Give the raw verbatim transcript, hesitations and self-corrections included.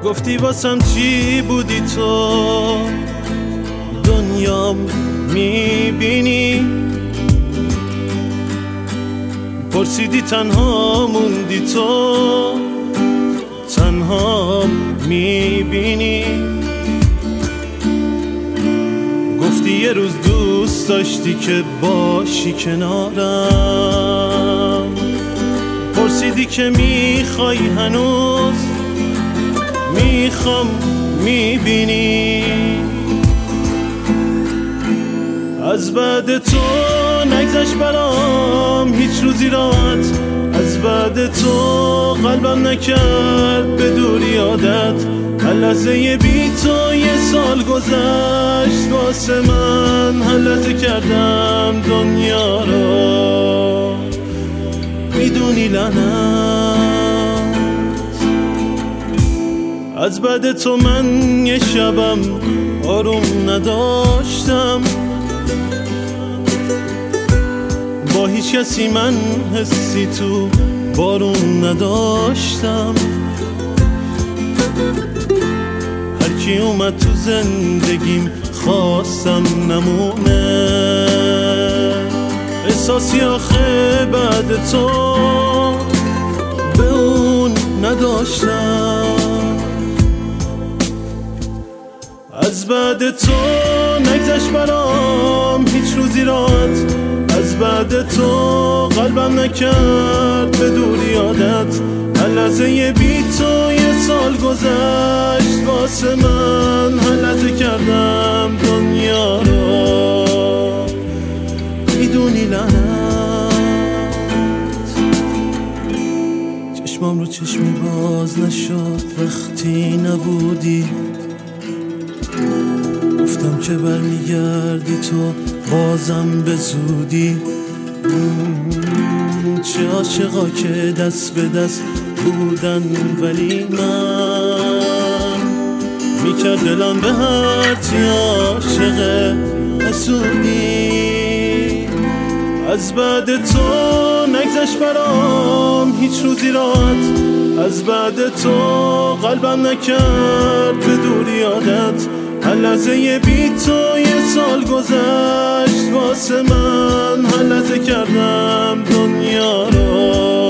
گفتی واسم چی بودی تو، دنیام میبینی، پرسیدی تنها موندی تو، تنها میبینی. گفتی یه روز دوست داشتی که باشی کنارم، پرسیدی که میخوای هنوز، میخوام میبینی. از بعد تو نگذشت برام هیچ روزی راحت، از بعد تو قلبم نکرد به دوری عادت. هر لحظه بی تو یه سال گذشت واسه من، هر لحظه کردم دنیا رو میدونی لعنت. از بعد تو من یه شبم آروم نداشتم، با هیچ کسی من حسی تو بارون نداشتم. هر کی اومد تو زندگیم خواستم نمونه، احساسی آخه بعد تو به اون نداشتم. از بعد تو نگذشت برام هیچ روزی راحت، از بعد تو قلبم نکرد به دوری عادت. هر لحظه بی تو یه سال گذشت واسه من، هر لحظه کردم دنیا رو میدونی لعنت. چشمام رو چشمی باز نشد وقتی نبودی، گفتم که برمیگردی تو بازم به زودی. چه عاشقا که دست به دست بودن ولی من میکرد دلم به هرچی عاشق حسودی. از بعد تو نگذشت برام هیچ روزی راحت، از بعد تو قلبم نکرد به دوری عادت. هر لحظه بی تو یه سال گذشت واسه من، هر لحظه کردم دنیا رو